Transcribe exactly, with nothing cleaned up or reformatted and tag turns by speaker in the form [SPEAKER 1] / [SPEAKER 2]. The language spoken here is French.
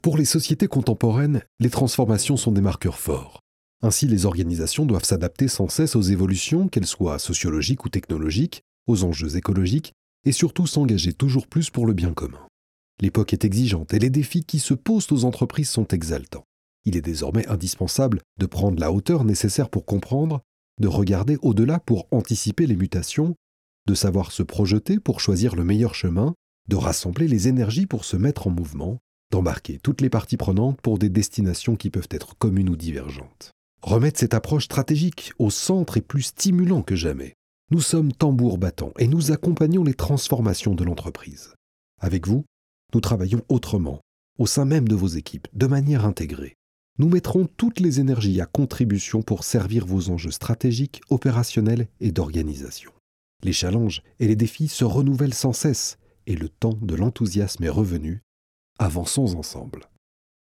[SPEAKER 1] Pour les sociétés contemporaines, les transformations sont des marqueurs forts. Ainsi, les organisations doivent s'adapter sans cesse aux évolutions, qu'elles soient sociologiques ou technologiques, aux enjeux écologiques, et surtout s'engager toujours plus pour le bien commun. L'époque est exigeante et les défis qui se posent aux entreprises sont exaltants. Il est désormais indispensable de prendre la hauteur nécessaire pour comprendre, de regarder au-delà pour anticiper les mutations, de savoir se projeter pour choisir le meilleur chemin, de rassembler les énergies pour se mettre en mouvement, d'embarquer toutes les parties prenantes pour des destinations qui peuvent être communes ou divergentes. Remettre cette approche stratégique au centre est plus stimulant que jamais. Nous sommes tambour battant et nous accompagnons les transformations de l'entreprise. Avec vous, nous travaillons autrement, au sein même de vos équipes, de manière intégrée. Nous mettrons toutes les énergies à contribution pour servir vos enjeux stratégiques, opérationnels et d'organisation. Les challenges et les défis se renouvellent sans cesse et le temps de l'enthousiasme est revenu. Avançons ensemble.